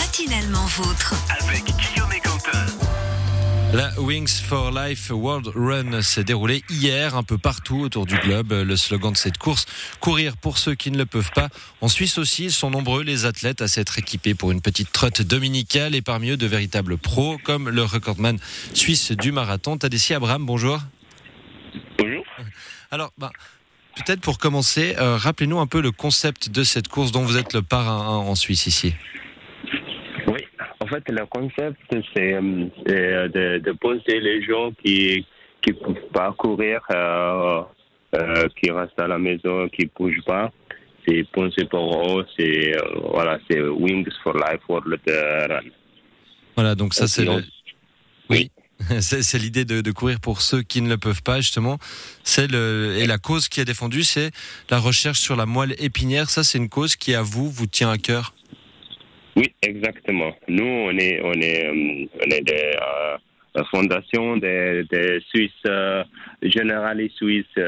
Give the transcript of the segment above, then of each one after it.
matinalement vôtre. Avec Guillaume et Quentin. La Wings for Life World Run s'est déroulée hier un peu partout autour du globe. Le slogan de cette course, courir pour ceux qui ne le peuvent pas. En Suisse aussi, ils sont nombreux les athlètes à s'être équipés pour une petite trotte dominicale et parmi eux de véritables pros comme le recordman suisse du marathon, Tadessi Abraham. Bonjour. Bonjour. Alors, peut-être pour commencer, rappelez-nous un peu le concept de cette course dont vous êtes le parrain en Suisse ici. Oui, en fait, le concept, c'est de poser les gens qui ne peuvent pas courir, qui restent à la maison, qui ne bougent pas. C'est penser pour eux, c'est Wings for Life World Run. Voilà, donc ça c'est Oui. C'est l'idée de courir pour ceux qui ne le peuvent pas, justement. Et la cause qui est défendue, c'est la recherche sur la moelle épinière. Ça, c'est une cause qui, à vous tient à cœur. Oui, exactement. Nous, on est des fondations des Suisses, généralistes suisses,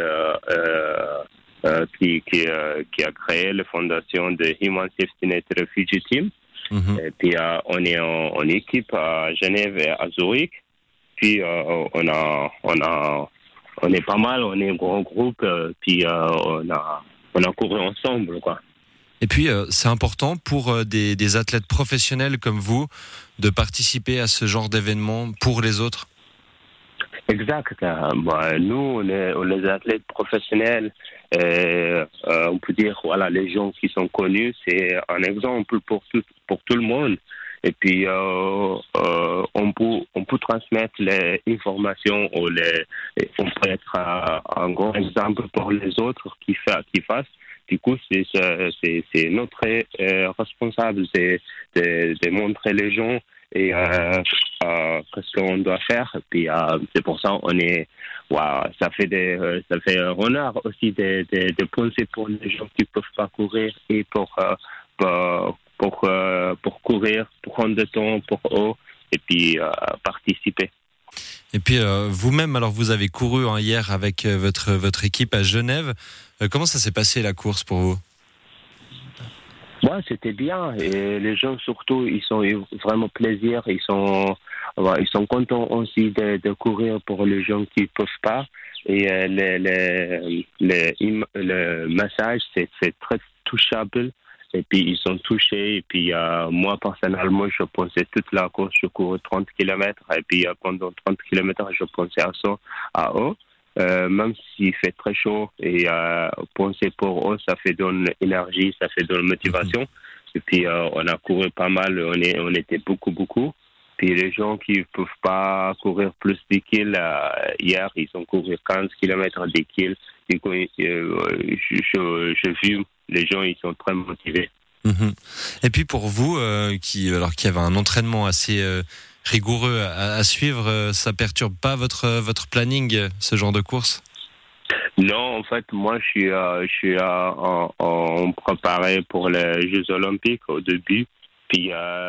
qui a créé la fondation de Human Safety Net Refugee Team. Mm-hmm. Et puis, on est en équipe à Genève et à Zurich. Puis on est pas mal, on est un grand groupe, puis on a couru ensemble, quoi. Et puis c'est important pour des athlètes professionnels comme vous de participer à ce genre d'événement pour les autres. Exact. Nous, on est les athlètes professionnels. On peut dire, voilà, les gens qui sont connus, c'est un exemple pour tout le monde. Et puis, on peut transmettre les informations on peut être un grand exemple pour les autres qui fassent. Du coup, c'est notre responsable de montrer les gens et ce qu'on doit faire. Puis, c'est pour ça ça fait honneur aussi de penser pour les gens qui peuvent pas courir et pour courir, pour prendre du temps pour eux et puis participer. Et puis vous-même, alors vous avez couru hier avec votre équipe à Genève. Comment ça s'est passé la course pour vous ? Ouais, c'était bien et les gens surtout ils sont vraiment plaisir, ils sont contents aussi de courir pour les gens qui peuvent pas et le message c'est très touchable. Et puis, ils sont touchés. Et puis, moi, personnellement, je pensais toute la course, je courais 30 km. Et puis, pendant 30 km, je pensais à eux. Même s'il fait très chaud. Et penser pour eux, ça fait donne énergie, ça fait donne motivation. Et puis, on a couru pas mal. On était beaucoup. Puis, les gens qui ne peuvent pas courir plus de 10 kills, hier, ils ont couru 15 km, 10 kills. Du coup, je vu les gens, ils sont très motivés. Mm-hmm. Et puis pour vous, qui avait un entraînement assez rigoureux à suivre, ça perturbe pas votre planning, ce genre de course ? Non, en fait, moi, je suis en préparé pour les Jeux Olympiques au début. Puis,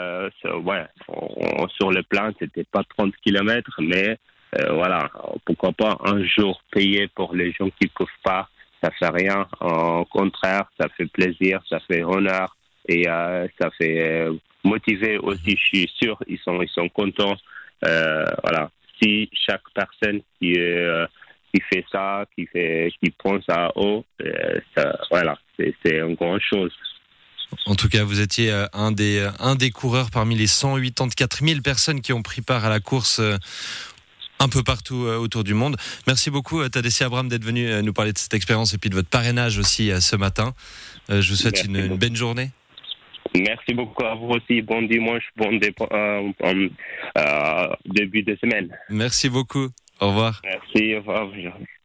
sur le plan, c'était pas 30 km, mais voilà, pourquoi pas un jour payer pour les gens qui peuvent pas. Ça fait rien. Au contraire, ça fait plaisir, ça fait honneur et ça fait motiver aussi. Je suis sûr, ils sont contents. Voilà. Si chaque personne qui fait ça, qui pense à eux, c'est une grande chose. En tout cas, vous étiez un des coureurs parmi les 184 000 personnes qui ont pris part à la course. Un peu partout autour du monde. Merci beaucoup Tadessi Abraham d'être venu nous parler de cette expérience et puis de votre parrainage aussi ce matin. Je vous souhaite une bonne journée. Merci beaucoup à vous aussi. Bon dimanche, bon début de semaine. Merci beaucoup. Au revoir. Merci, au revoir.